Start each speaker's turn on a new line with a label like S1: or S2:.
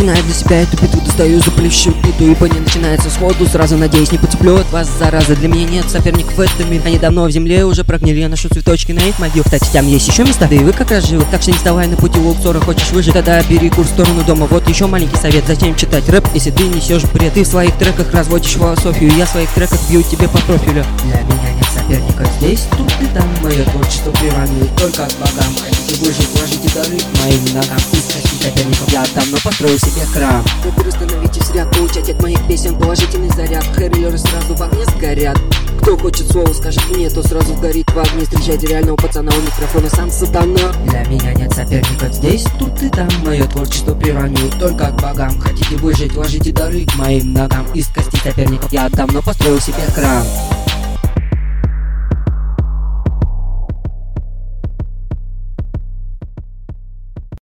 S1: начинаю для себя эту битву, достаю за плечо биту, ибо не начинается сходу, сразу надеюсь, не поцеплю от вас, зараза. Для меня нет соперников в этом мире, они давно в земле уже прогнили, я ношу цветочки на их могил. Кстати, там есть еще места, да и вы как раз живы, так что не вставай на пути луксора, хочешь выжить, тогда бери курс в сторону дома. Вот еще маленький совет, зачем читать рэп, если ты несешь бред? Ты в своих треках разводишь философию, я в своих треках бью тебе по профилю. Для меня нет соперников здесь, тут и там, мое творчество приравнивает только к богам. Хотите выжить, вложите дары к моим ногам, искать соперников я давно построил себе храм. Вы становитесь ряд, получать от моих песен положительный заряд, хэрилеры сразу в огне сгорят. Кто хочет слово, скажет мне, то сразу горит в огне. Встречайте реального пацана, у микрофона сам сатана. Для меня нет соперников здесь, тут и там, мое творчество приравнивают только к богам. Хотите выжить, вложите дары к моим ногам, из костей соперников я давно построил себе храм.